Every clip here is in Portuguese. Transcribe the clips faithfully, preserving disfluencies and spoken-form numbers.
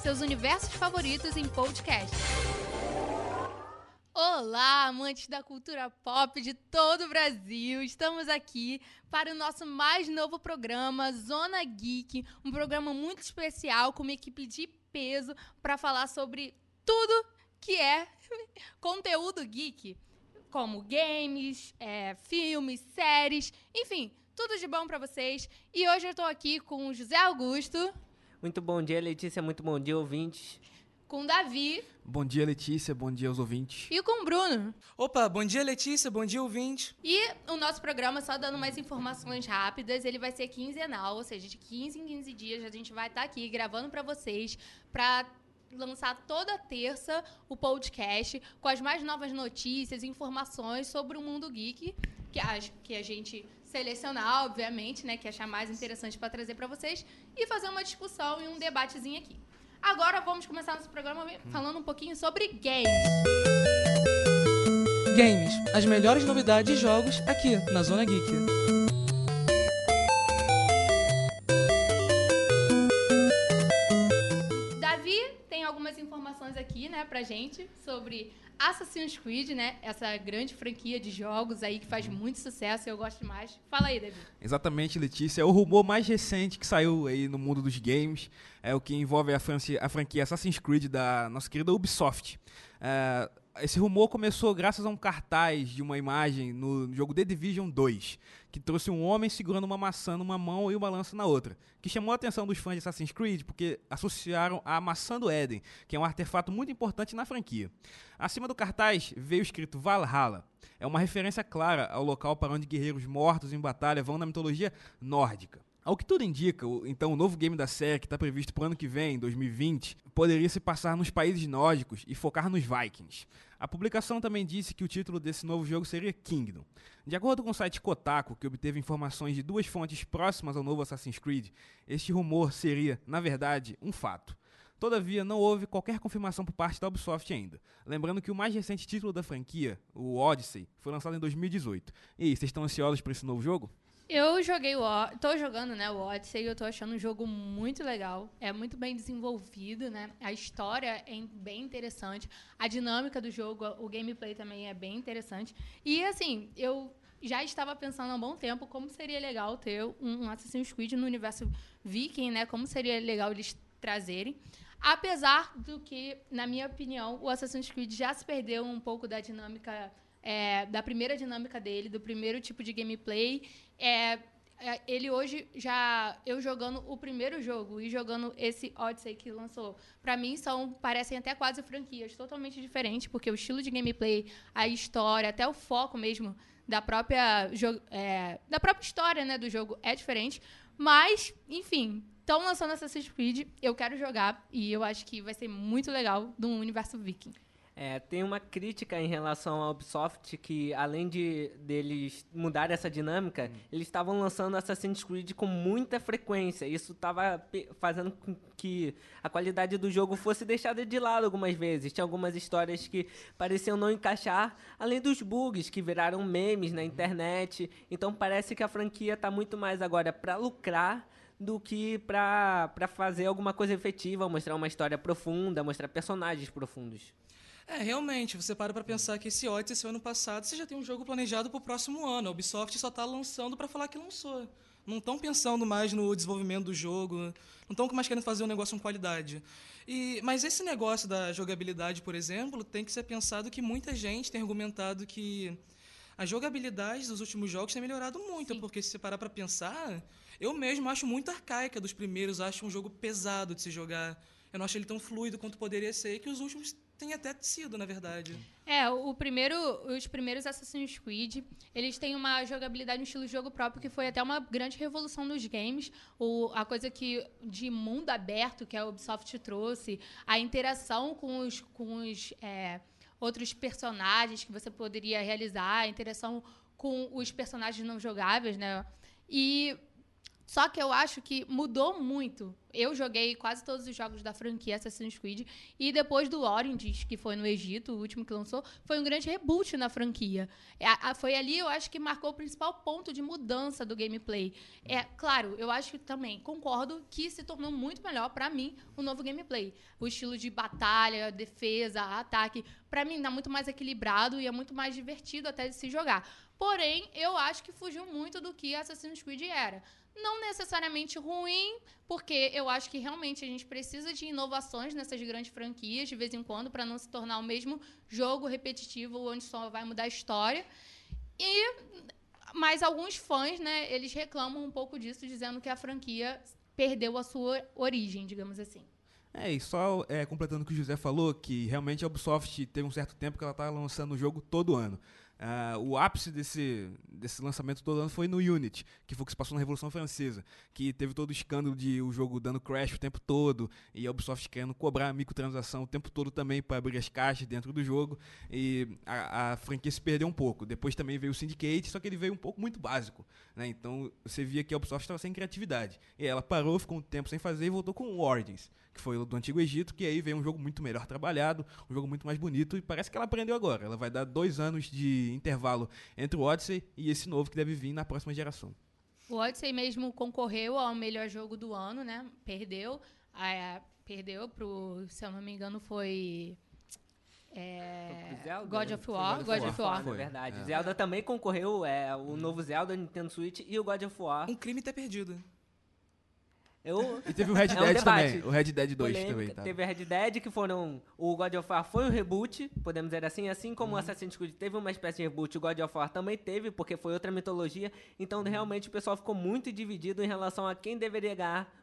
seus universos favoritos em podcast. Olá, amantes da cultura pop de todo o Brasil! Estamos aqui para o nosso mais novo programa, Zona Geek, um programa muito especial com uma equipe de peso para falar sobre tudo que é conteúdo geek, como games, é, filmes, séries, enfim, tudo de bom para vocês. E hoje eu estou aqui com o José Augusto. Muito bom dia, Letícia. Muito bom dia, ouvintes. Com o Davi. Bom dia, Letícia. Bom dia aos ouvintes. E com o Bruno. Opa, bom dia, Letícia. Bom dia, ouvinte. E o nosso programa, só dando mais informações rápidas, ele vai ser quinzenal, ou seja, de quinze em quinze dias a gente vai estar aqui gravando para vocês, para lançar toda terça o podcast com as mais novas notícias e informações sobre o mundo geek, que acho que a gente selecionar, obviamente, né, que achar mais interessante para trazer para vocês e fazer uma discussão e um debatezinho aqui. Agora vamos começar nosso programa falando um pouquinho sobre games. Games, as melhores novidades de jogos aqui na Zona Geek. Davi tem algumas informações aqui, né, pra gente sobre Assassin's Creed, né, essa grande franquia de jogos aí que faz muito sucesso e eu gosto demais. Fala aí, Davi. Exatamente, Letícia. É o rumor mais recente que saiu aí no mundo dos games, é o que envolve a, franquia, a franquia Assassin's Creed da nossa querida Ubisoft. É, esse rumor começou graças a um cartaz de uma imagem no jogo The Division dois, que trouxe um homem segurando uma maçã numa mão e uma lança na outra, que chamou a atenção dos fãs de Assassin's Creed porque associaram a maçã do Éden, que é um artefato muito importante na franquia. Acima do cartaz veio escrito Valhalla. É uma referência clara ao local para onde guerreiros mortos em batalha vão na mitologia nórdica. Ao que tudo indica, então o novo game da série, que está previsto para o ano que vem, dois mil e vinte, poderia se passar nos países nórdicos e focar nos Vikings. A publicação também disse que o título desse novo jogo seria Kingdom. De acordo com o site Kotaku, que obteve informações de duas fontes próximas ao novo Assassin's Creed, este rumor seria, na verdade, um fato. Todavia, não houve qualquer confirmação por parte da Ubisoft ainda. Lembrando que o mais recente título da franquia, o Odyssey, foi lançado em dois mil e dezoito. E aí, vocês estão ansiosos por esse novo jogo? Eu joguei o o... tô jogando, né, o Odyssey, e eu tô achando um jogo muito legal. É muito bem desenvolvido, né? A história é bem interessante, a dinâmica do jogo, o gameplay também é bem interessante. E assim, eu já estava pensando há um bom tempo como seria legal ter um Assassin's Creed no universo Viking, né? Como seria legal eles trazerem. Apesar do que, na minha opinião, o Assassin's Creed já se perdeu um pouco da dinâmica É, da primeira dinâmica dele, do primeiro tipo de gameplay. É, é, ele hoje já, eu jogando o primeiro jogo e jogando esse Odyssey que lançou, pra mim são, parecem até quase franquias totalmente diferentes, porque o estilo de gameplay, a história, até o foco mesmo da própria, é, da própria história, né, do jogo é diferente. Mas, enfim, estão lançando Assassin's Creed, eu quero jogar e eu acho que vai ser muito legal do universo Viking. É, tem uma crítica em relação à Ubisoft que, além de deles mudar essa dinâmica, hum. eles estavam lançando Assassin's Creed com muita frequência. Isso estava fazendo com que a qualidade do jogo fosse deixada de lado algumas vezes. Tinha algumas histórias que pareciam não encaixar, além dos bugs que viraram memes na internet. Então parece que a franquia está muito mais agora para lucrar do que para para fazer alguma coisa efetiva, mostrar uma história profunda, mostrar personagens profundos. É, realmente, você para pra pensar que esse Odyssey, esse ano passado, você já tem um jogo planejado pro próximo ano. A Ubisoft só tá lançando pra falar que lançou. Não estão pensando mais no desenvolvimento do jogo, não estão mais querendo fazer um negócio com qualidade. E, mas esse negócio da jogabilidade, por exemplo, tem que ser pensado que muita gente tem argumentado que a jogabilidade dos últimos jogos tem melhorado muito, Sim. porque se você parar pra pensar, eu mesmo acho muito arcaica dos primeiros, acho um jogo pesado de se jogar. Eu não acho ele tão fluido quanto poderia ser, que os últimos tem até sido, na verdade. É, o primeiro, os primeiros Assassin's Creed, eles têm uma jogabilidade, um estilo de jogo próprio que foi até uma grande revolução nos games. O, a coisa que de mundo aberto que a Ubisoft trouxe, a interação com os, com os é, outros personagens que você poderia realizar, a interação com os personagens não jogáveis, né? E Só que eu acho que mudou muito. Eu joguei quase todos os jogos da franquia Assassin's Creed. E depois do Origins, que foi no Egito, o último que lançou, foi um grande reboot na franquia. É, a, foi ali, eu acho, que marcou o principal ponto de mudança do gameplay. É, claro, eu acho que também concordo que se tornou muito melhor, pra mim, o novo gameplay. O estilo de batalha, defesa, ataque, pra mim, dá muito mais equilibrado e é muito mais divertido até de se jogar. Porém, eu acho que fugiu muito do que Assassin's Creed era. Não necessariamente ruim, porque eu acho que realmente a gente precisa de inovações nessas grandes franquias, de vez em quando, para não se tornar o mesmo jogo repetitivo, onde só vai mudar a história. E, mas alguns fãs, né, eles reclamam um pouco disso, dizendo que a franquia perdeu a sua origem, digamos assim. É, e só é, completando o que o José falou, que realmente a Ubisoft teve um certo tempo que ela estava lançando o jogo todo ano. Uh, o ápice desse, desse lançamento todo ano foi no Unity, que foi o que se passou na Revolução Francesa, que teve todo o escândalo de o jogo dando crash o tempo todo, e a Ubisoft querendo cobrar microtransação o tempo todo também para abrir as caixas dentro do jogo, e a, a franquia se perdeu um pouco. Depois também veio o Syndicate, só que ele veio um pouco muito básico, né? Então você via que a Ubisoft estava sem criatividade. E ela parou, ficou um tempo sem fazer e voltou com o Origins, que foi o do Antigo Egito, que aí veio um jogo muito melhor trabalhado, um jogo muito mais bonito, e parece que ela aprendeu agora. Ela vai dar dois anos de intervalo entre o Odyssey e esse novo que deve vir na próxima geração. O Odyssey mesmo concorreu ao melhor jogo do ano, né? Perdeu. É, perdeu pro, se eu não me engano, foi... É, Zelda, God né? of War. God of War. É verdade. É. Zelda também concorreu, é, o novo Zelda, Nintendo Switch e o God of War. Um crime ter perdido. Eu, e teve o Red é Dead um também, o Red Dead dois polêmica. também. Tá. Teve o Red Dead, que foram... O God of War foi um reboot, podemos dizer assim, assim como o Uhum. Assassin's Creed teve uma espécie de reboot, o God of War também teve, porque foi outra mitologia, então Uhum. realmente o pessoal ficou muito dividido em relação a quem deveria ganhar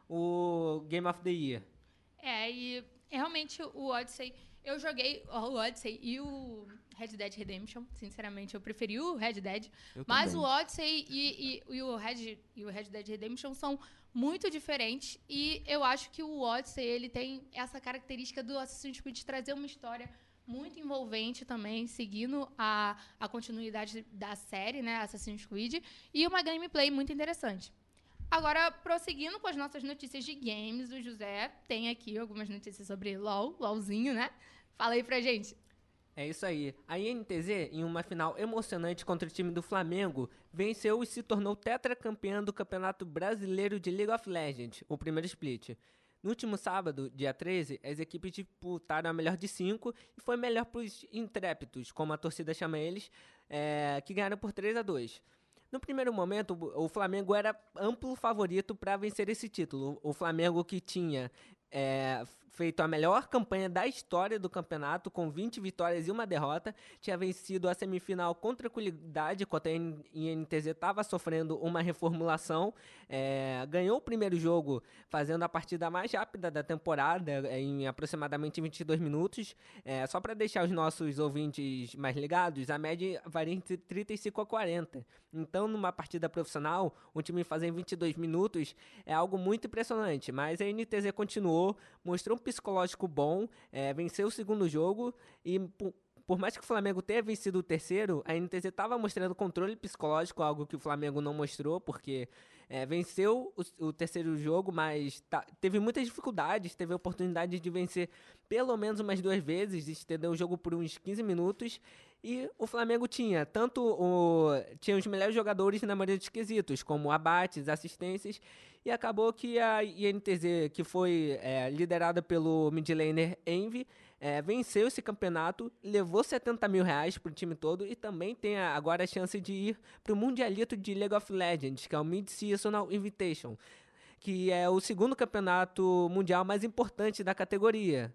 o Game of the Year. É, e realmente o Odyssey... Eu joguei o Odyssey e o Red Dead Redemption. Sinceramente, eu preferi o Red Dead. Eu mas também. o Odyssey e, e, e, o Red, e o Red Dead Redemption são muito diferentes. E eu acho que o Odyssey ele tem essa característica do Assassin's Creed de trazer uma história muito envolvente também, seguindo a, a continuidade da série, né, Assassin's Creed. E uma gameplay muito interessante. Agora, prosseguindo com as nossas notícias de games, o José tem aqui algumas notícias sobre LoL, LoLzinho, né? Fala aí pra gente. É isso aí. A I N T Z, em uma final emocionante contra o time do Flamengo, venceu e se tornou tetracampeã do Campeonato Brasileiro de League of Legends, o primeiro split. No último sábado, dia treze, as equipes disputaram a melhor de cinco e foi melhor para os intrépidos, como a torcida chama eles, é, que ganharam por três a dois. No primeiro momento, o Flamengo era amplo favorito para vencer esse título. O Flamengo que tinha é, feito a melhor campanha da história do campeonato, com vinte vitórias e uma derrota, tinha vencido a semifinal com tranquilidade, enquanto a I N T Z estava sofrendo uma reformulação, é, ganhou o primeiro jogo fazendo a partida mais rápida da temporada, em aproximadamente vinte e dois minutos. É, só para deixar os nossos ouvintes mais ligados, a média varia entre trinta e cinco a quarenta. Então, numa partida profissional, um time fazer em vinte e dois minutos é algo muito impressionante, mas a I N T Z continuou, mostrou um psicológico bom, é, venceu o segundo jogo e, por, por mais que o Flamengo tenha vencido o terceiro, a I N T Z estava mostrando controle psicológico, algo que o Flamengo não mostrou, porque é, venceu o, o terceiro jogo, mas tá, teve muitas dificuldades, teve a oportunidade de vencer pelo menos umas duas vezes, estendeu o jogo por uns quinze minutos, e o Flamengo tinha tanto o, tinha os melhores jogadores na maioria dos quesitos, como abates, assistências, e acabou que a I N T Z, que foi é, liderada pelo mid laner Envy, é, venceu esse campeonato, levou setenta mil reais para o time todo e também tem a, agora a chance de ir para o Mundialito de League of Legends, que é o Mid-Seasonal Invitation, que é o segundo campeonato mundial mais importante da categoria.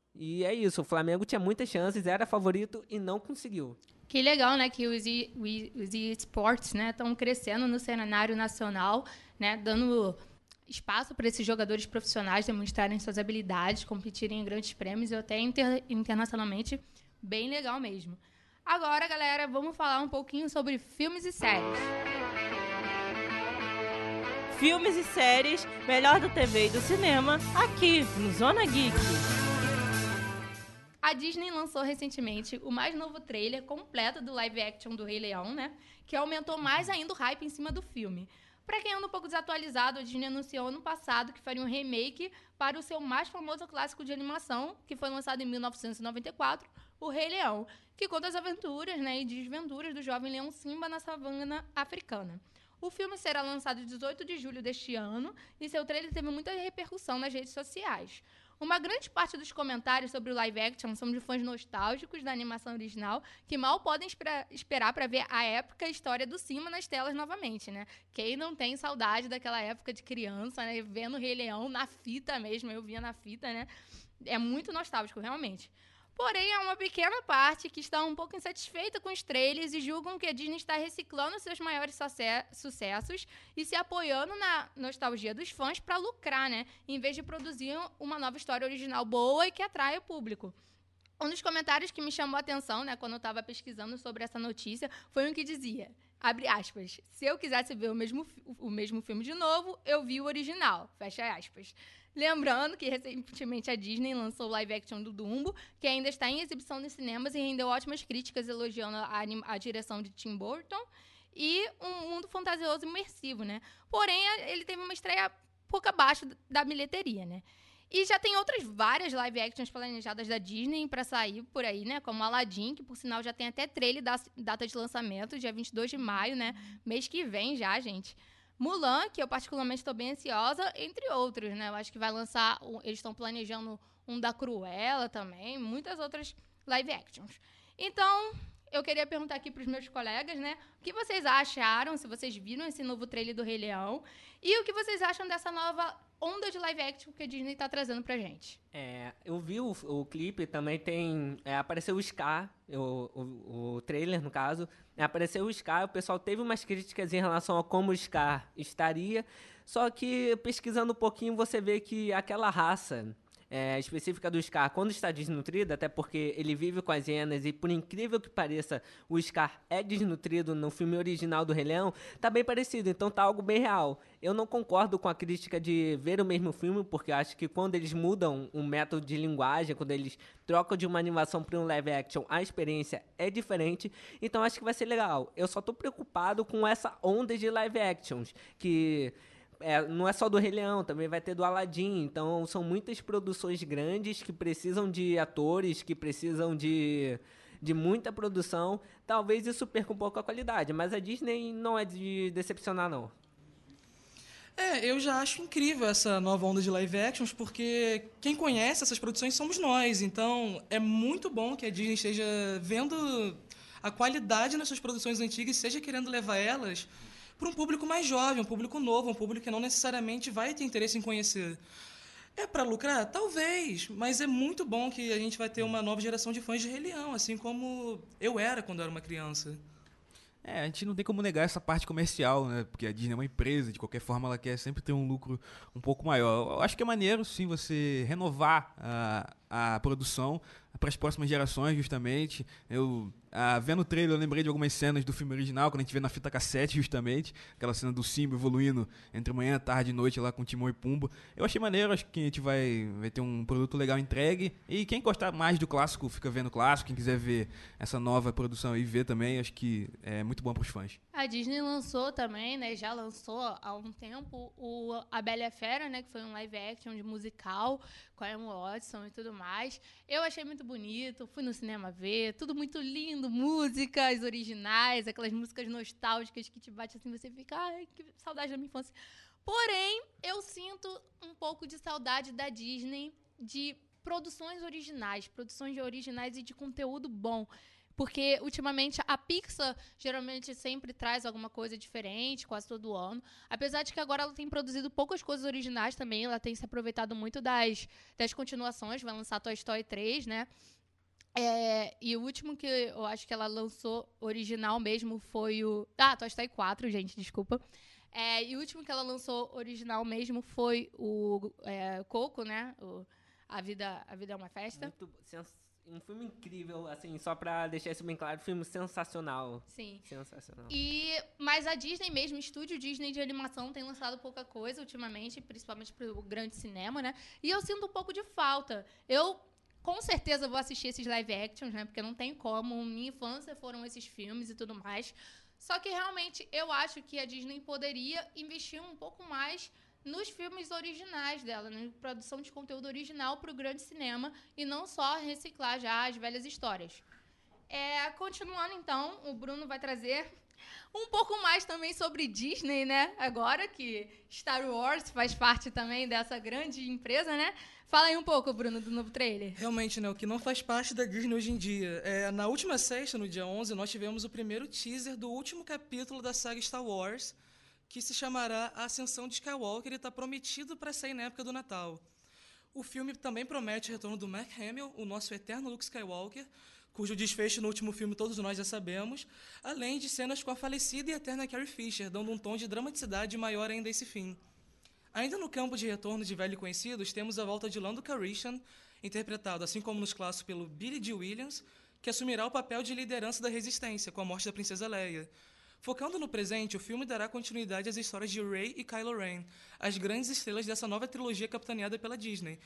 E é isso, o Flamengo tinha muitas chances, era favorito e não conseguiu. Que legal, né, que os, e, os esportes, né, estão crescendo no cenário nacional, né, dando espaço para esses jogadores profissionais demonstrarem suas habilidades, competirem em grandes prêmios e até inter, internacionalmente, bem legal mesmo. Agora, galera, vamos falar um pouquinho sobre filmes e séries. Filmes e séries, melhor da T V e do cinema, aqui no Zona Geek. A Disney lançou recentemente o mais novo trailer completo do live action do Rei Leão, né? Que aumentou mais ainda o hype em cima do filme. Pra quem anda um pouco desatualizado, a Disney anunciou ano passado que faria um remake para o seu mais famoso clássico de animação, que foi lançado em mil novecentos e noventa e quatro, O Rei Leão, que conta as aventuras, né, e desventuras do jovem leão Simba na savana africana. O filme será lançado dezoito de julho deste ano e seu trailer teve muita repercussão nas redes sociais. Uma grande parte dos comentários sobre o live action são de fãs nostálgicos da animação original que mal podem espera- esperar para ver a épica história do Simba nas telas novamente, né? Quem não tem saudade daquela época de criança, né? Vendo o Rei Leão na fita mesmo, eu via na fita, né? É muito nostálgico, realmente. Porém, há uma pequena parte que está um pouco insatisfeita com os trailers e julgam que a Disney está reciclando seus maiores suce- sucessos e se apoiando na nostalgia dos fãs para lucrar, né? Em vez de produzir uma nova história original boa e que atraia o público. Um dos comentários que me chamou a atenção, né, quando eu estava pesquisando sobre essa notícia, foi um que dizia, abre aspas, se eu quisesse ver o mesmo, fi- o mesmo filme de novo, eu vi o original, fecha aspas. Lembrando que recentemente a Disney lançou o live action do Dumbo, que ainda está em exibição nos cinemas e rendeu ótimas críticas elogiando a, anim- a direção de Tim Burton e um mundo fantasioso e imersivo, né? Porém, a- ele teve uma estreia pouco abaixo da bilheteria, né? E já tem outras várias live actions planejadas da Disney para sair por aí, né? Como Aladdin, que por sinal já tem até trailer da data de lançamento, dia vinte e dois de maio, né? Mês que vem já, gente. Mulan, que eu particularmente estou bem ansiosa, entre outros, né? Eu acho que vai lançar, um- eles estão planejando um da Cruella também, muitas outras live actions. Então, eu queria perguntar aqui para os meus colegas, né? O que vocês acharam, se vocês viram esse novo trailer do Rei Leão, e o que vocês acham dessa nova onda de live action que a Disney está trazendo pra gente? É, eu vi o, o clipe, também tem. É, apareceu o Scar, o, o, o trailer, no caso. É, apareceu o Scar, o pessoal teve umas críticas em relação a como o Scar estaria. Só que pesquisando um pouquinho, você vê que aquela raça é, específica do Scar, quando está desnutrida, até porque ele vive com as hienas e, por incrível que pareça, o Scar é desnutrido no filme original do Rei Leão, tá bem parecido, então tá algo bem real. Eu não concordo com a crítica de ver o mesmo filme, porque eu acho que quando eles mudam um método de linguagem, quando eles trocam de uma animação para um live action, a experiência é diferente, então acho que vai ser legal. Eu só tô preocupado com essa onda de live actions, que é, não é só do Rei Leão, também vai ter do Aladdin, então são muitas produções grandes que precisam de atores, que precisam de... de muita produção, talvez isso perca um pouco a qualidade, mas a Disney não é de decepcionar, não. É, eu já acho incrível essa nova onda de live actions, porque quem conhece essas produções somos nós. Então, é muito bom que a Disney esteja vendo a qualidade nas suas produções antigas e seja querendo levar elas para um público mais jovem, um público novo, um público que não necessariamente vai ter interesse em conhecer. É para lucrar? Talvez, mas é muito bom que a gente vai ter uma nova geração de fãs de Rei Leão, assim como eu era quando eu era uma criança. É, a gente não tem como negar essa parte comercial, né? Porque a Disney é uma empresa, de qualquer forma ela quer sempre ter um lucro um pouco maior. Eu acho que é maneiro, sim, você renovar a, a produção para as próximas gerações, justamente. Eu, ah, vendo o trailer, eu lembrei de algumas cenas do filme original, quando a gente vê na fita cassete, justamente. Aquela cena do Simba evoluindo entre manhã, tarde e noite lá com Timão e Pumba. Eu achei maneiro, acho que a gente vai, vai ter um produto legal entregue. E quem gostar mais do clássico, fica vendo o clássico. Quem quiser ver essa nova produção aí, ver também, acho que é muito bom para os fãs. A Disney lançou também, né, já lançou há um tempo, o A Bela e a Fera, né, que foi um live action de musical com a Emma Watson e tudo mais. Eu achei muito bonito, fui no cinema ver, tudo muito lindo, músicas originais, aquelas músicas nostálgicas que te bate assim, você fica, ai, que saudade da minha infância. Porém, eu sinto um pouco de saudade da Disney de produções originais, produções originais e de conteúdo bom. Porque, ultimamente, a Pixar geralmente sempre traz alguma coisa diferente, quase todo ano. Apesar de que agora ela tem produzido poucas coisas originais também, ela tem se aproveitado muito das, das continuações, vai lançar Toy Story três, né? É, e o último que eu acho que ela lançou original mesmo foi o... Ah, Toy Story quatro, gente, desculpa. É, e o último que ela lançou original mesmo foi o é, Coco, né? O, a, vida, a Vida é uma Festa. Muito sens- um filme incrível, assim, só pra deixar isso bem claro, filme sensacional. Sim. Sensacional. E, mas a Disney mesmo, o estúdio Disney de animação tem lançado pouca coisa ultimamente, principalmente pro grande cinema, né? E eu sinto um pouco de falta. Eu, com certeza, vou assistir esses live actions, né? Porque não tem como. Minha infância foram esses filmes e tudo mais. Só que realmente eu acho que a Disney poderia investir um pouco mais nos filmes originais dela, na produção de conteúdo original para o grande cinema e não só reciclar já as velhas histórias. É, continuando então, o Bruno vai trazer um pouco mais também sobre Disney, né? Agora que Star Wars faz parte também dessa grande empresa, né? Fala aí um pouco, Bruno, do novo trailer. Realmente, né, o que não faz parte da Disney hoje em dia. É, na última sexta, no dia onze, nós tivemos o primeiro teaser do último capítulo da saga Star Wars, que se chamará A Ascensão de Skywalker e está prometido para sair na época do Natal. O filme também promete o retorno do Mark Hamill, o nosso eterno Luke Skywalker, cujo desfecho no último filme todos nós já sabemos, além de cenas com a falecida e eterna Carrie Fisher, dando um tom de dramaticidade maior ainda a esse fim. Ainda no campo de retorno de velho conhecidos, temos a volta de Lando Calrissian, interpretado, assim como nos clássicos, pelo Billy Dee Williams, que assumirá o papel de liderança da Resistência, com a morte da princesa Leia. Focando no presente, o filme dará continuidade às histórias de Rey e Kylo Ren, as grandes estrelas dessa nova trilogia capitaneada pela Disney.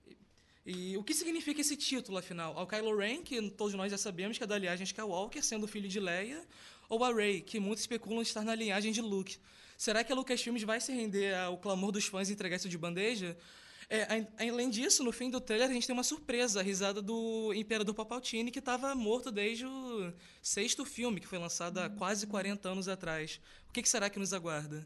E o que significa esse título, afinal? Ao Kylo Ren, que todos nós já sabemos que é da linhagem Skywalker, sendo filho de Leia, ou a Rey, que muitos especulam estar na linhagem de Luke. Será que a Lucasfilm vai se render ao clamor dos fãs e entregar isso de bandeja? É, além disso, no fim do trailer, a gente tem uma surpresa, a risada do Imperador Palpatine, que estava morto desde o sexto filme, que foi lançado há quase quarenta anos atrás. O que, que será que nos aguarda?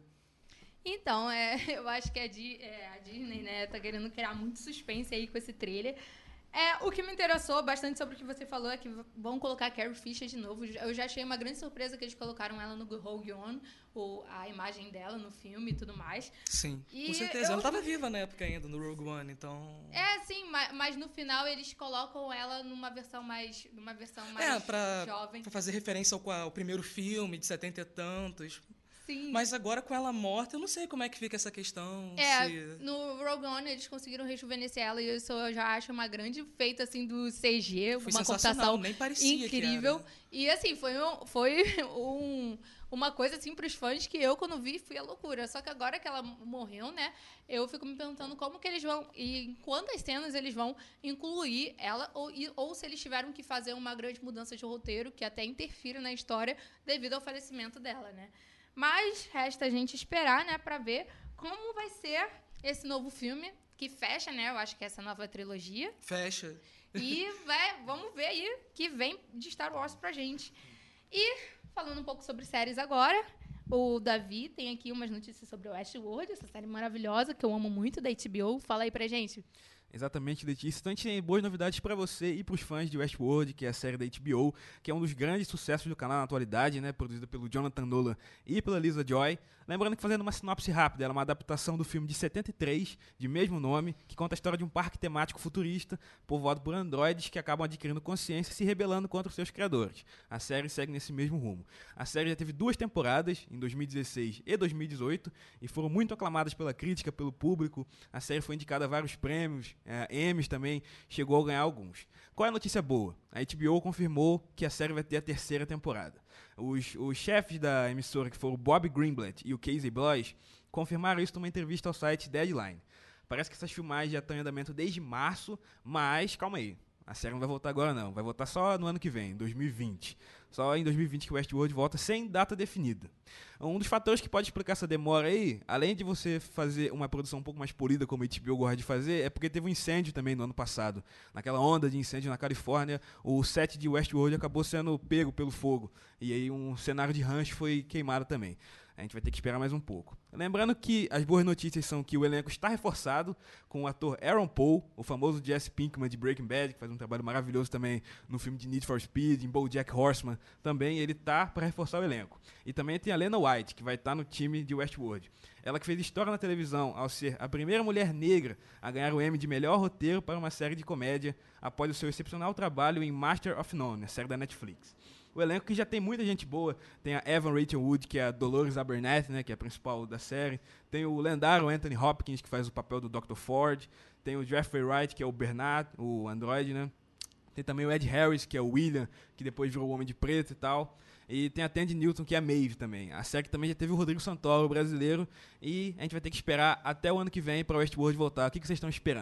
Então, é, eu acho que a, Di, é, a Disney, né, tá querendo criar muito suspense aí com esse trailer. É, o que me interessou bastante sobre o que você falou é que vão colocar a Carrie Fisher de novo. Eu já achei uma grande surpresa que eles colocaram ela no Rogue One, ou a imagem dela no filme e tudo mais. Sim, e com certeza. Eu... Ela estava viva na época ainda, no Rogue One, então... É, sim, mas, mas no final eles colocam ela numa versão mais, numa versão mais é, pra, jovem. Pra fazer referência ao, ao primeiro filme, de setenta e tantos... Sim. Mas agora, com ela morta, eu não sei como é que fica essa questão. É, se... no Rogue One eles conseguiram rejuvenescer ela e isso eu já acho uma grande feita, assim, do C G, foi uma computação nem parecia incrível. Que era. E, assim, foi, um, foi um, uma coisa, assim, pros fãs que eu, quando vi, fui a loucura. Só que agora que ela morreu, né, eu fico me perguntando como que eles vão, e em quantas cenas eles vão incluir ela, ou, e, ou se eles tiveram que fazer uma grande mudança de roteiro, que até interfira na história, devido ao falecimento dela, né. Mas resta a gente esperar, né, para ver como vai ser esse novo filme, que fecha, né, eu acho que é essa nova trilogia. Fecha. E vai, vamos ver aí que vem de Star Wars pra gente. E, falando um pouco sobre séries agora, o Davi tem aqui umas notícias sobre o Westworld, essa série maravilhosa, que eu amo muito, da H B O. Fala aí pra gente. Exatamente, Letícia. Então a gente tem boas novidades para você e para os fãs de Westworld, que é a série da H B O, que é um dos grandes sucessos do canal na atualidade, né, produzida pelo Jonathan Nolan e pela Lisa Joy. Lembrando que, fazendo uma sinopse rápida, ela é uma adaptação do filme de setenta e três, de mesmo nome, que conta a história de um parque temático futurista, povoado por androides que acabam adquirindo consciência e se rebelando contra os seus criadores. A série segue nesse mesmo rumo. A série já teve duas temporadas, em dois mil e dezesseis e dois mil e dezoito, e foram muito aclamadas pela crítica, pelo público. A série foi indicada a vários prêmios, é, Emmys também, chegou a ganhar alguns. Qual é a notícia boa? A H B O confirmou que a série vai ter a terceira temporada. Os, os chefes da emissora, que foram o Bob Greenblatt e o Casey Bloys, confirmaram isso numa entrevista ao site Deadline. Parece que essas filmagens já estão em andamento desde março, mas calma aí. A série não vai voltar agora não, vai voltar só no ano que vem, dois mil e vinte. Só em dois mil e vinte que o Westworld volta sem data definida. Um dos fatores que pode explicar essa demora aí, além de você fazer uma produção um pouco mais polida, como a H B O gosta de fazer, é porque teve um incêndio também no ano passado. Naquela onda de incêndio na Califórnia, o set de Westworld acabou sendo pego pelo fogo. E aí um cenário de rancho foi queimado também. A gente vai ter que esperar mais um pouco. Lembrando que as boas notícias são que o elenco está reforçado com o ator Aaron Paul, o famoso Jesse Pinkman de Breaking Bad, que faz um trabalho maravilhoso também no filme de Need for Speed, em BoJack Horseman. Também ele tá para reforçar o elenco. E também tem a Lena White, que vai estar no time de Westworld. Ela que fez história na televisão ao ser a primeira mulher negra a ganhar o Emmy de melhor roteiro para uma série de comédia após o seu excepcional trabalho em Master of None, a série da Netflix. O elenco que já tem muita gente boa, tem a Evan Rachel Wood, que é a Dolores Abernathy, né, que é a principal da série, tem o lendário Anthony Hopkins, que faz o papel do doutor Ford, tem o Jeffrey Wright, que é o Bernard, o androide, né, tem também o Ed Harris, que é o William, que depois virou o Homem de Preto e tal, e tem a Tandy Newton, que é a Maeve também. A série também já teve o Rodrigo Santoro, brasileiro, e a gente vai ter que esperar até o ano que vem para o Westworld voltar. O que, que vocês estão esperando?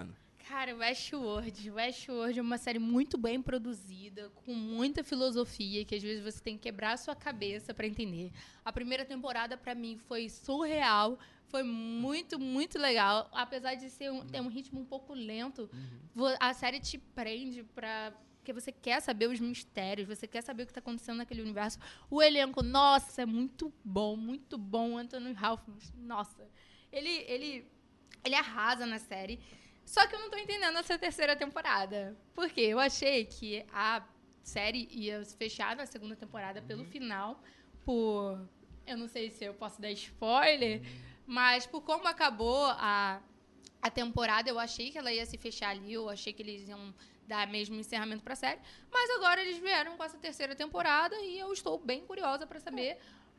Cara, Westworld. Westworld é uma série muito bem produzida, com muita filosofia, que às vezes você tem que quebrar a sua cabeça pra entender. A primeira temporada, pra mim, foi surreal. Foi muito, muito legal. Apesar de ser um, ter um ritmo um pouco lento, vo- a série te prende pra... Porque você quer saber os mistérios, você quer saber o que está acontecendo naquele universo. O elenco, nossa, é muito bom, muito bom. Anthony Hopkins, nossa. Ele, ele, ele arrasa na série. Só que eu não tô entendendo essa terceira temporada. Por quê? Eu achei que a série ia se fechar na segunda temporada pelo final, por... Eu não sei se eu posso dar spoiler, mas por como acabou a, a temporada, eu achei que ela ia se fechar ali, eu achei que eles iam dar mesmo encerramento pra série. Mas agora eles vieram com essa terceira temporada e eu estou bem curiosa para saber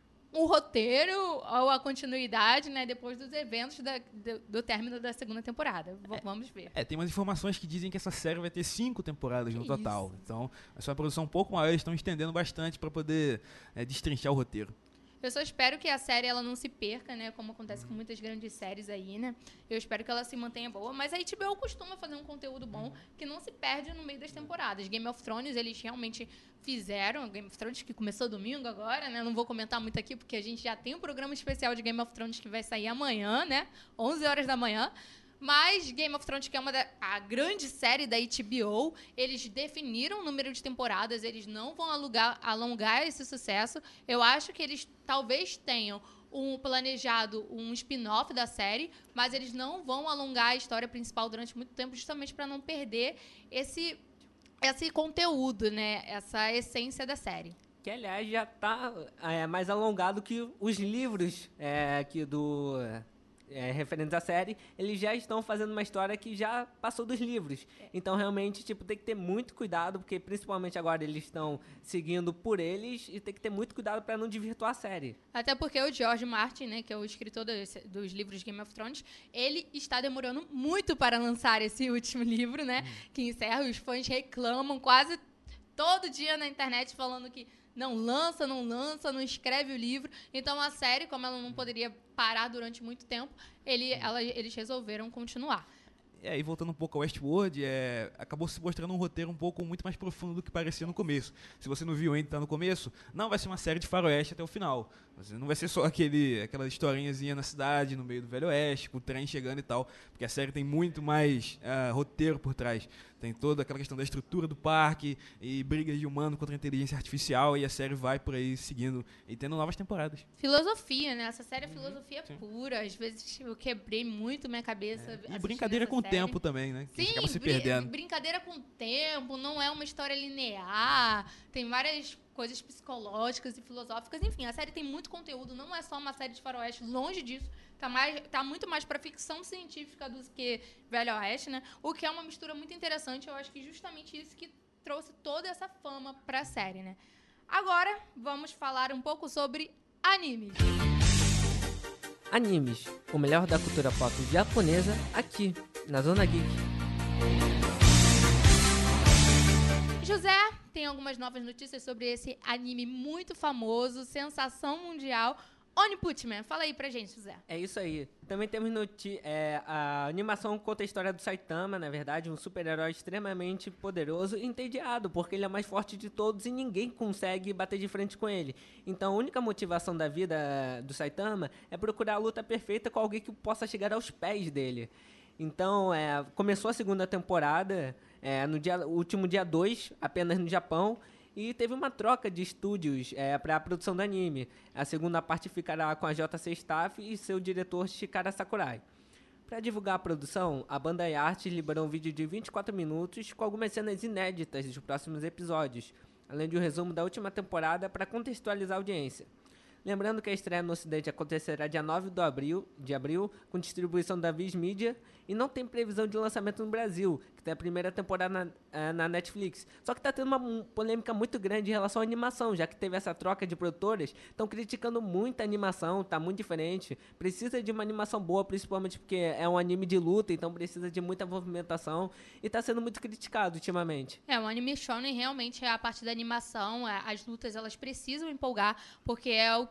o roteiro ou a continuidade, né, depois dos eventos da, do, do término da segunda temporada. V- vamos ver. É, tem umas informações que dizem que essa série vai ter cinco temporadas no Que total. isso. Então, vai ser uma produção um pouco maior, eles estão estendendo bastante para poder é, destrinchar o roteiro. Eu só espero que a série ela não se perca, né? Como acontece com muitas grandes séries aí, né? Eu espero que ela se mantenha boa. Mas a H B O costuma fazer um conteúdo bom que não se perde no meio das temporadas. Game of Thrones, eles realmente fizeram. Game of Thrones que começou domingo agora, né? Não vou comentar muito aqui porque a gente já tem um programa especial de Game of Thrones que vai sair amanhã, né? onze horas da manhã. Mas Game of Thrones, que é uma da, a grande série da H B O, eles definiram o número de temporadas, eles não vão alugar, alongar esse sucesso. Eu acho que eles talvez tenham um planejado um spin-off da série, mas eles não vão alongar a história principal durante muito tempo, justamente para não perder esse, esse conteúdo, né? Essa essência da série. Que, aliás, já está é, mais alongado que os livros é, aqui do... É, referentes à série, eles já estão fazendo uma história que já passou dos livros. Então, realmente, tipo, tem que ter muito cuidado, porque principalmente agora eles estão seguindo por eles e tem que ter muito cuidado para não desvirtuar a série. Até porque o George Martin, né, que é o escritor desse- dos livros Game of Thrones, ele está demorando muito para lançar esse último livro, né, que encerra. Os fãs reclamam quase todo dia na internet falando que não lança, não lança, não escreve o livro. Então, a série, como ela não poderia parar durante muito tempo, ele, ela- eles resolveram continuar. É, e voltando um pouco ao Westworld, é, acabou se mostrando um roteiro um pouco muito mais profundo do que parecia no começo. Se você não viu ainda, tá no começo, não vai ser uma série de faroeste até o final. Você não vai ser só aquele, aquela historinhazinha na cidade, no meio do Velho Oeste, com o trem chegando e tal, porque a série tem muito mais ah, roteiro por trás. Tem toda aquela questão da estrutura do parque e brigas de humano contra a inteligência artificial, e a série vai por aí seguindo e tendo novas temporadas. Filosofia, né? Essa série é filosofia pura. Às vezes eu quebrei muito minha cabeça. E assistindo brincadeira essa com o série. tempo também, né? Que a gente Sim, acaba se brin- perdendo. brincadeira com o tempo, não é uma história linear, tem várias coisas psicológicas e filosóficas. Enfim, a série tem muito conteúdo, não é só uma série de faroeste, longe disso. Tá, mais, tá muito mais pra ficção científica do que Velho Oeste, né? O que é uma mistura muito interessante. Eu acho que justamente isso que trouxe toda essa fama pra série, né? Agora, vamos falar um pouco sobre animes. Animes, o melhor da cultura pop japonesa, aqui, na Zona Geek. José, tem algumas novas notícias sobre esse anime muito famoso, sensação mundial, One Punch Man. Fala aí pra gente, José. É isso aí. Também temos noti é, a animação conta a história do Saitama, na verdade, um super-herói extremamente poderoso e entediado, porque ele é o mais forte de todos e ninguém consegue bater de frente com ele. Então a única motivação da vida do Saitama é procurar a luta perfeita com alguém que possa chegar aos pés dele. Então, é, começou a segunda temporada, é, no dia, último dia dois, apenas no Japão, e teve uma troca de estúdios é, para a produção do anime. A segunda parte ficará com a J C Staff e seu diretor Shikara Sakurai. Para divulgar a produção, a Bandai Arts liberou um vídeo de vinte e quatro minutos com algumas cenas inéditas dos próximos episódios, além de um resumo da última temporada para contextualizar a audiência. Lembrando que a estreia no Ocidente acontecerá dia nove de abril, de abril, com distribuição da Viz Media, e não tem previsão de lançamento no Brasil, que tem a primeira temporada na, na Netflix. Só que está tendo uma um, polêmica muito grande em relação à animação, já que teve essa troca de produtores, estão criticando muito a animação, tá muito diferente. Precisa de uma animação boa, principalmente porque é um anime de luta, então precisa de muita movimentação, e está sendo muito criticado ultimamente. É, o anime shonen realmente é a parte da animação, é, as lutas elas precisam empolgar, porque é o que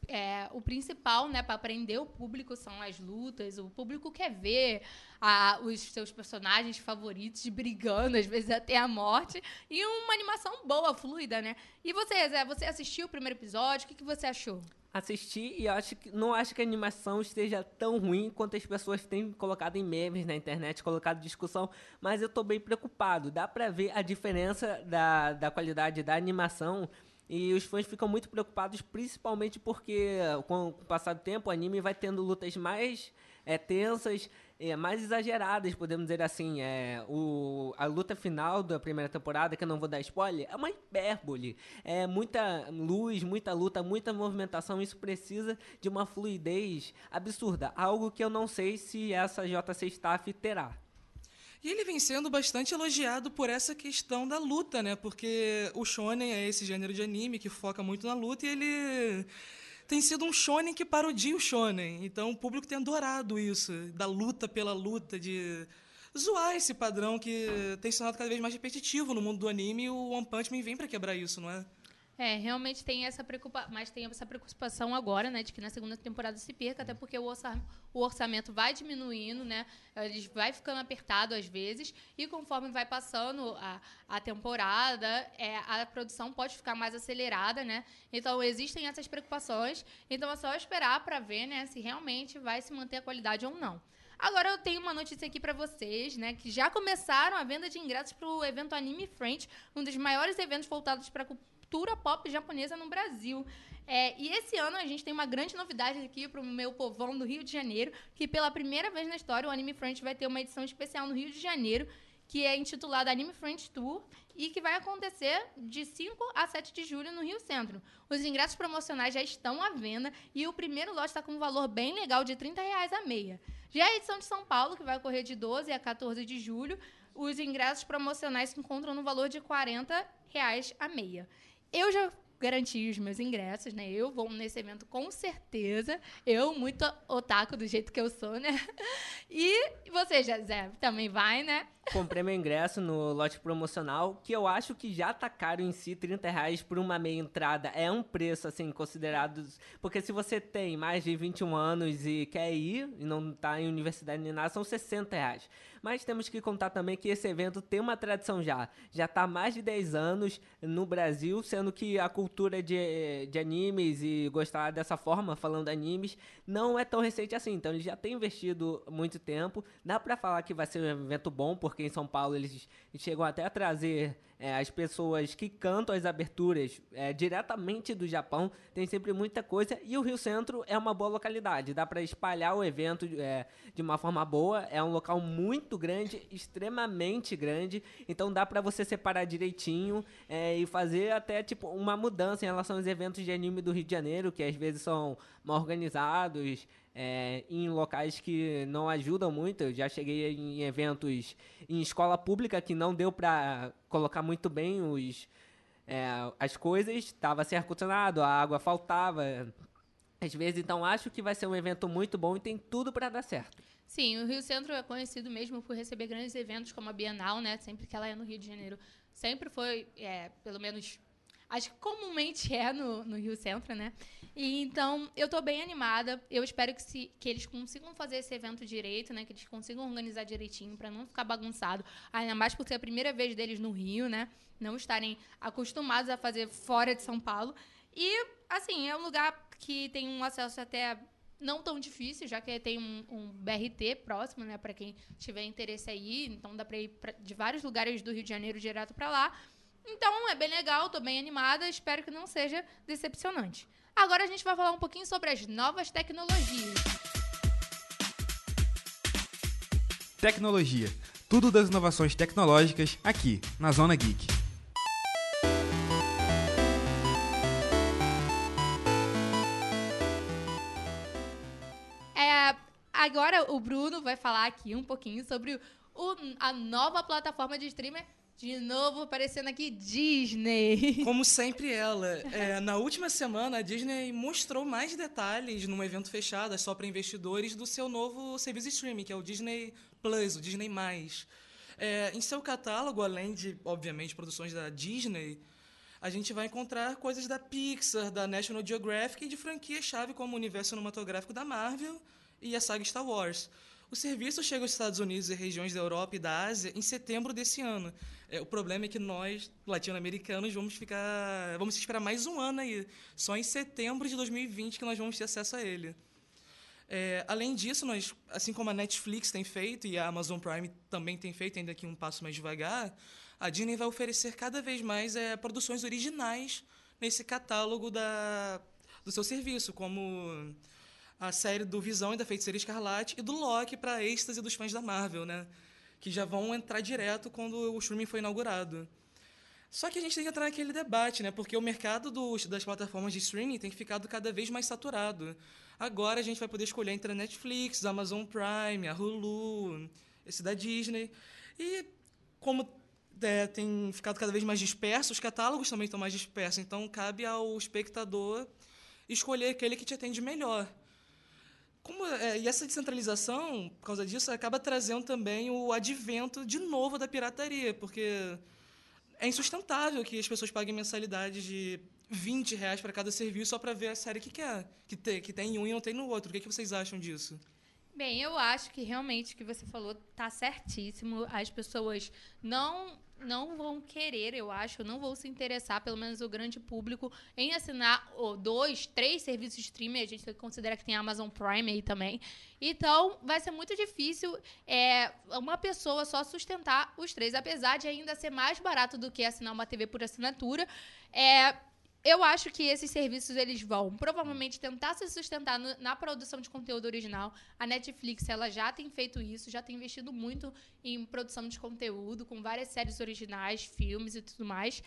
é, o principal, né, para prender o público são as lutas. O público quer ver a, os seus personagens favoritos brigando, às vezes até a morte, e uma animação boa, fluida, né? E você, Zé, você assistiu o primeiro episódio? O que, que você achou? Assisti e eu acho que, não acho que a animação esteja tão ruim quanto as pessoas têm colocado em memes na internet, colocado em discussão, mas eu tô bem preocupado. Dá pra ver a diferença da, da qualidade da animação e os fãs ficam muito preocupados, principalmente porque com o passar do tempo o anime vai tendo lutas mais é, tensas, é, mais exageradas, podemos dizer assim. É, o, a luta final da primeira temporada, que eu não vou dar spoiler, é uma hipérbole. É muita luz, muita luta, muita movimentação. Isso precisa de uma fluidez absurda. Algo que eu não sei se essa J C Staff terá. E ele vem sendo bastante elogiado por essa questão da luta, né? Porque o shonen é esse gênero de anime que foca muito na luta e ele tem sido um shonen que parodia o shonen. Então o público tem adorado isso, da luta pela luta, de zoar esse padrão que tem se tornado cada vez mais repetitivo no mundo do anime, e o One Punch Man vem pra quebrar isso, não é? É, realmente tem essa preocupação, mas tem essa preocupação agora, né, de que na segunda temporada se perca, até porque o, orça o orçamento vai diminuindo, né, ele vai ficando apertado às vezes, e conforme vai passando a, a temporada, é, a produção pode ficar mais acelerada, né, então existem essas preocupações, então é só esperar para ver, né, se realmente vai se manter a qualidade ou não. Agora eu tenho uma notícia aqui para vocês, né, que já começaram a venda de ingressos para o evento Anime Friends, um dos maiores eventos voltados para cultura pop japonesa no Brasil. É, e esse ano a gente tem uma grande novidade aqui para o meu povão do Rio de Janeiro, que pela primeira vez na história o Anime Friends vai ter uma edição especial no Rio de Janeiro, que é intitulada Anime Friends Tour, e que vai acontecer de cinco a sete de julho no Rio Centro. Os ingressos promocionais já estão à venda e o primeiro lote está com um valor bem legal de trinta reais a meia. Já a edição de São Paulo, que vai ocorrer de doze a quatorze de julho, os ingressos promocionais se encontram no valor de quarenta reais a meia. Eu já garanti os meus ingressos, né? Eu vou nesse evento com certeza. Eu, muito otaku do jeito que eu sou, né? E você, Zé, também vai, né? Comprei meu ingresso no lote promocional, que eu acho que já tá caro em si, trinta reais por uma meia entrada. É um preço, assim, considerado... Porque se você tem mais de vinte e um anos e quer ir, e não tá em universidade nem nada, são sessenta reais. Mas temos que contar também que esse evento tem uma tradição já. Já tá há mais de dez anos no Brasil, sendo que a cultura de, de animes e gostar dessa forma, falando animes, não é tão recente assim. Então, ele já tem investido muito tempo. Dá pra falar que vai ser um evento bom, porque em São Paulo eles chegam até a trazer é, as pessoas que cantam as aberturas é, diretamente do Japão. Tem sempre muita coisa. E o Rio Centro é uma boa localidade. Dá para espalhar o evento é, de uma forma boa. É um local muito grande, extremamente grande. Então dá para você separar direitinho é, e fazer até tipo uma mudança em relação aos eventos de anime do Rio de Janeiro, que às vezes são mal organizados, É, em locais que não ajudam muito. Eu já cheguei em eventos em escola pública que não deu para colocar muito bem os, é, as coisas, estava sem ar-condicionado, a água faltava às vezes, então acho que vai ser um evento muito bom e tem tudo para dar certo. Sim, o Rio Centro é conhecido mesmo por receber grandes eventos como a Bienal, né? Sempre que ela é no Rio de Janeiro, sempre foi, é, pelo menos, acho que comumente é no, no Rio Centro, né? E, então, eu estou bem animada. Eu espero que, se, que eles consigam fazer esse evento direito, né? Que eles consigam organizar direitinho para não ficar bagunçado. Ainda mais por ser a primeira vez deles no Rio, né? Não estarem acostumados a fazer fora de São Paulo. E, assim, é um lugar que tem um acesso até não tão difícil, já que tem um, um B R T próximo, né? Para quem tiver interesse aí. Então, dá para ir pra, de vários lugares do Rio de Janeiro direto para lá. Então, é bem legal, estou bem animada. Espero que não seja decepcionante. Agora a gente vai falar um pouquinho sobre as novas tecnologias. Tecnologia. Tudo das inovações tecnológicas aqui, na Zona Geek. É, agora o Bruno vai falar aqui um pouquinho sobre o, a nova plataforma de streamer. De novo, aparecendo aqui, Disney. Como sempre ela. É, na última semana, a Disney mostrou mais detalhes num evento fechado, só para investidores, do seu novo serviço de streaming, que é o Disney Plus, o Disney mais. É, em seu catálogo, além de, obviamente, produções da Disney, a gente vai encontrar coisas da Pixar, da National Geographic e de franquias-chave como o universo cinematográfico da Marvel e a saga Star Wars. O serviço chega aos Estados Unidos e regiões da Europa e da Ásia em setembro desse ano. É, o problema é que nós, latino-americanos, vamos ficar, vamos esperar mais um ano aí. Só em setembro de dois mil e vinte que nós vamos ter acesso a ele. É, além disso, nós, assim como a Netflix tem feito e a Amazon Prime também tem feito, ainda que um passo mais devagar, a Disney vai oferecer cada vez mais é, produções originais nesse catálogo da, do seu serviço, como a série do Visão e da Feiticeira Escarlate e do Loki para êxtase dos fãs da Marvel, né? Que já vão entrar direto quando o streaming foi inaugurado. Só que a gente tem que entrar naquele debate, né? Porque o mercado dos, das plataformas de streaming tem ficado cada vez mais saturado. Agora a gente vai poder escolher entre a Netflix, a Amazon Prime, a Hulu, esse da Disney. E como é, tem ficado cada vez mais disperso, os catálogos também estão mais dispersos. Então cabe ao espectador escolher aquele que te atende melhor. Como, é, e essa descentralização, por causa disso, acaba trazendo também o advento de novo da pirataria, porque é insustentável que as pessoas paguem mensalidades de vinte reais para cada serviço só para ver a série que quer, que tem, que tem em um e não tem no outro. O que, que vocês acham disso? Bem, eu acho que realmente o que você falou tá certíssimo. As pessoas não não vão querer, eu acho, não vão se interessar, pelo menos o grande público, em assinar oh, dois, três serviços de streaming. A gente tem que considerar que tem a Amazon Prime aí também. Então, vai ser muito difícil é, uma pessoa só sustentar os três, apesar de ainda ser mais barato do que assinar uma T V por assinatura. É... Eu acho que esses serviços eles vão provavelmente tentar se sustentar no, na produção de conteúdo original. A Netflix ela já tem feito isso, já tem investido muito em produção de conteúdo, com várias séries originais, filmes e tudo mais.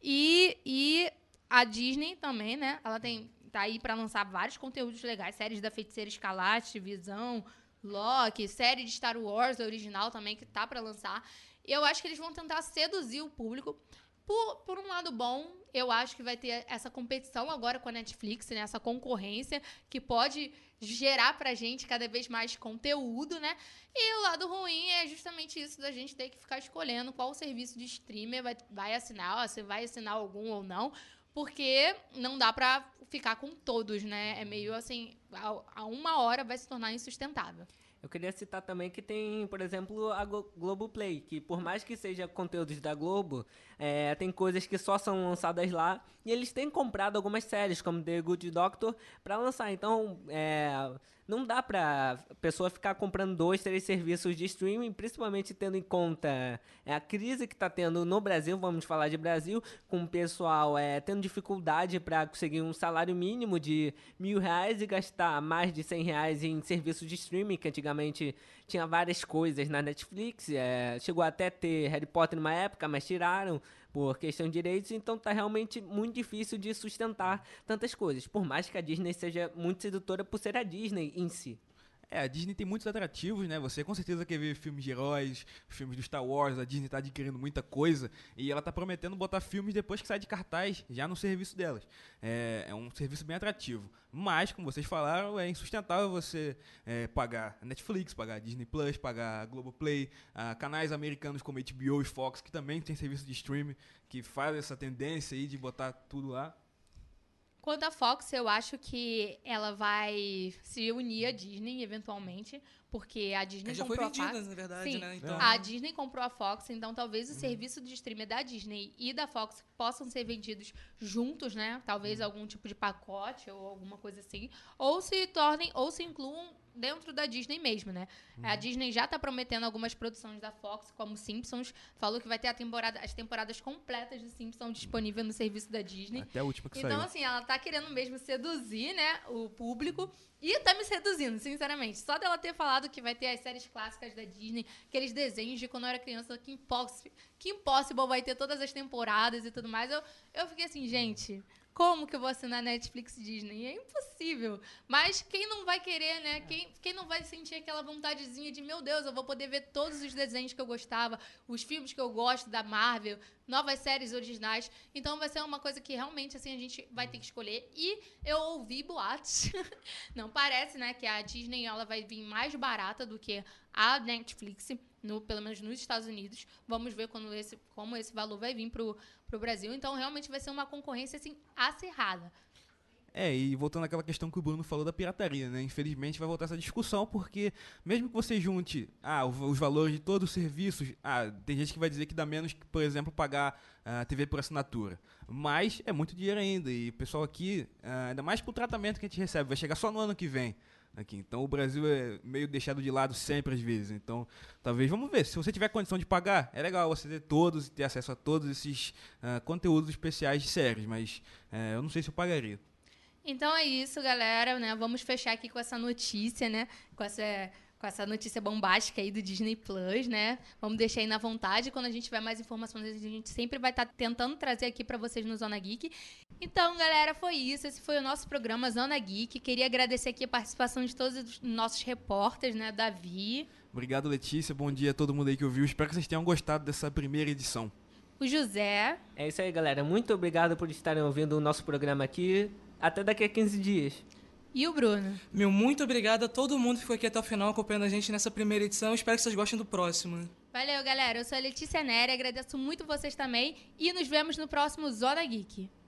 E, e a Disney também, né? Ela tem, tá aí para lançar vários conteúdos legais, séries da Feiticeira Escarlate, Visão, Loki, série de Star Wars original também que tá para lançar. E eu acho que eles vão tentar seduzir o público. Por, por um lado bom, eu acho que vai ter essa competição agora com a Netflix, né? Essa concorrência que pode gerar pra gente cada vez mais conteúdo, né? E o lado ruim é justamente isso da gente ter que ficar escolhendo qual serviço de streamer vai, vai assinar, ó, se vai assinar algum ou não, porque não dá pra ficar com todos, né? É meio assim, a, a uma hora vai se tornar insustentável. Eu queria citar também que tem, por exemplo, a Globoplay, que por mais que seja conteúdos da Globo, é, tem coisas que só são lançadas lá, e eles têm comprado algumas séries, como The Good Doctor, para lançar. Então, é, não dá pra pessoa ficar comprando dois, três serviços de streaming, principalmente tendo em conta é, a crise que está tendo no Brasil, vamos falar de Brasil, com o pessoal é, tendo dificuldade para conseguir um salário mínimo de mil reais e gastar mais de cem reais em serviços de streaming, que antigamente tinha várias coisas na Netflix, é, chegou até ter Harry Potter numa época, mas tiraram por questão de direitos, então tá realmente muito difícil de sustentar tantas coisas, por mais que a Disney seja muito sedutora por ser a Disney em si. É, a Disney tem muitos atrativos, né? Você com certeza quer ver filmes de heróis, filmes do Star Wars, a Disney tá adquirindo muita coisa e ela tá prometendo botar filmes depois que sai de cartaz, já no serviço delas. É, é um serviço bem atrativo. Mas, como vocês falaram, é insustentável você é, pagar a Netflix, pagar a Disney Plus, pagar a Globoplay, a canais americanos como H B O e Fox, que também tem serviço de streaming, que faz essa tendência aí de botar tudo lá. Quanto à Fox, eu acho que ela vai se unir à Disney, eventualmente, porque a Disney já comprou foi vendida, a Fox. na verdade, Sim, né? Então... a Disney comprou a Fox, então talvez o uhum. serviço de streaming da Disney e da Fox possam ser vendidos juntos, né? Talvez uhum. algum tipo de pacote ou alguma coisa assim. Ou se tornem, ou se incluam dentro da Disney mesmo, né? Uhum. A Disney já tá prometendo algumas produções da Fox, como Simpsons. Falou que vai ter a temporada, as temporadas completas de Simpsons disponível no serviço da Disney. Até a última que então, saiu. Então, assim, ela tá querendo mesmo seduzir, né, o público. E tá me seduzindo, sinceramente. Só dela ter falado que vai ter as séries clássicas da Disney, aqueles desenhos de quando eu era criança, que Impossible, que Impossible vai ter todas as temporadas e tudo mais. Eu, eu fiquei assim, gente... Como que eu vou assinar Netflix e Disney? É impossível. Mas quem não vai querer, né? Quem, quem não vai sentir aquela vontadezinha de, meu Deus, eu vou poder ver todos os desenhos que eu gostava, os filmes que eu gosto da Marvel, novas séries originais. Então vai ser uma coisa que realmente assim, a gente vai ter que escolher. E eu ouvi boatos. Não parece, né? Que a Disney ela vai vir mais barata do que a Netflix, no, pelo menos nos Estados Unidos. Vamos ver quando esse, como esse valor vai vir pro, pro Brasil. Então, realmente vai ser uma concorrência, assim, acirrada. É, e voltando àquela questão que o Bruno falou da pirataria, né? Infelizmente vai voltar essa discussão, porque mesmo que você junte ah, os valores de todos os serviços, ah, tem gente que vai dizer que dá menos que, por exemplo, pagar a T V por assinatura. Mas é muito dinheiro ainda, e o pessoal aqui, ah, ainda mais pro tratamento que a gente recebe, vai chegar só no ano que vem. Aqui. Então o Brasil é meio deixado de lado sempre às vezes. Então, talvez, vamos ver, se você tiver condição de pagar, é legal você ter todos e ter acesso a todos esses uh, conteúdos especiais de séries, mas uh, eu não sei se eu pagaria. Então é isso, galera, né? Vamos fechar aqui com essa notícia, né? Com essa, com essa notícia bombástica aí do Disney Plus, né? Vamos deixar aí na vontade. Quando a gente tiver mais informações, a gente sempre vai estar tentando trazer aqui para vocês no Zona Geek. Então, galera, foi isso. Esse foi o nosso programa Zona Geek. Queria agradecer aqui a participação de todos os nossos repórteres, né? Davi. Obrigado, Letícia. Bom dia a todo mundo aí que ouviu. Espero que vocês tenham gostado dessa primeira edição. O José. É isso aí, galera. Muito obrigado por estarem ouvindo o nosso programa aqui. Até daqui a quinze dias. E o Bruno. Meu muito obrigado a todo mundo que ficou aqui até o final acompanhando a gente nessa primeira edição. Espero que vocês gostem do próximo. Valeu, galera. Eu sou a Letícia Nery. Agradeço muito vocês também. E nos vemos no próximo Zona Geek.